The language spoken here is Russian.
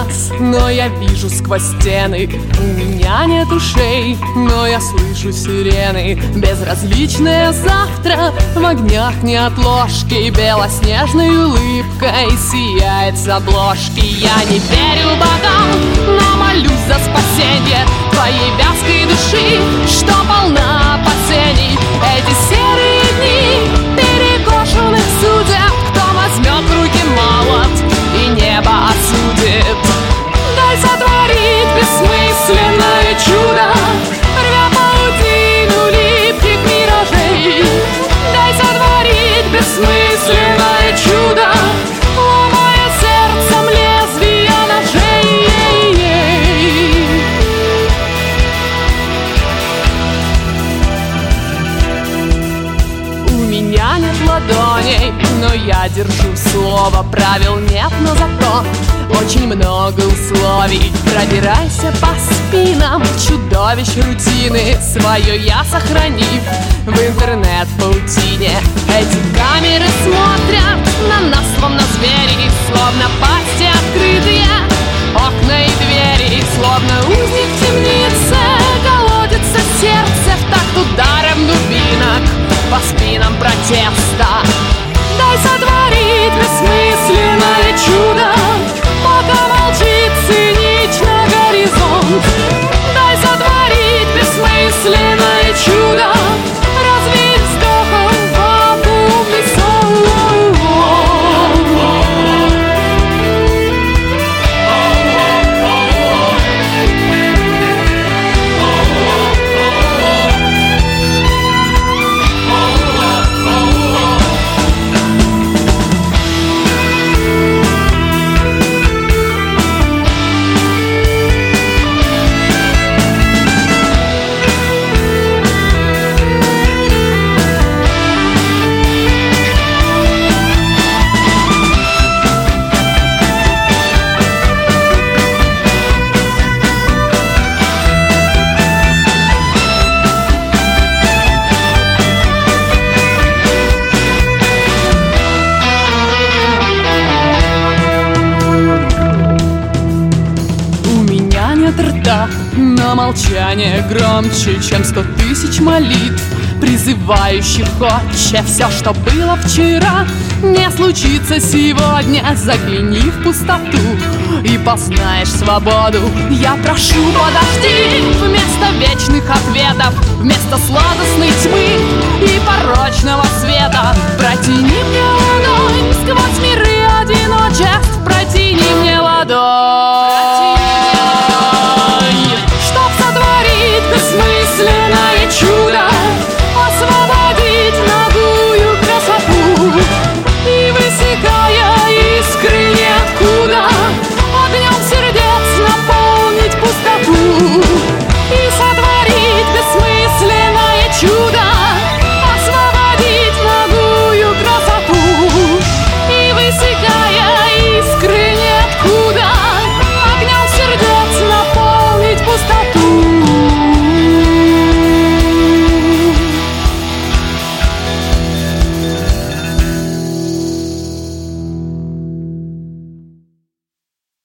глаз, но я вижу сквозь стены. У меня нет ушей, но я слышу сирены. Безразличное завтра в огнях неотложки белоснежной улыбкой сияет с обложки. Я не верю богам, но молюсь за спасение твоей вязкой души, что полна опасений. Эти серые дни перекошенных судеб, кто возьмет в руки молот и небо осудит. Дай сотворить бессмысленное чудо, рвя паутину липких миражей. Дай сотворить бессмысленное чудо, ломая сердцем лезвия ножей. У меня нет ладоней, но я держу слово. Правил нет, но зато очень много условий. Продирайся по спинам чудовищ рутины, свое я сохранив в интернет-паутине. Эти камеры смотрят на нас, словно звери, словно пасти открытые окна и двери, словно узник в темнице колодится сердце в такт ударом дубинок по спинам протеста. Дай сотворить бессмысленное чудо, пока молчит цинично горизонт. Дай сотворить бессмысленное чудо, развеять вздохом вакуумный сон. Но молчание громче, чем 100 000 молитв, призывающих отче. Все, что было вчера, не случится сегодня. Загляни в пустоту и познаешь свободу. Я прошу, подожди, вместо вечных ответов, вместо сладостной тьмы и порочного света, протяни мне луной сквозь миры одиночеств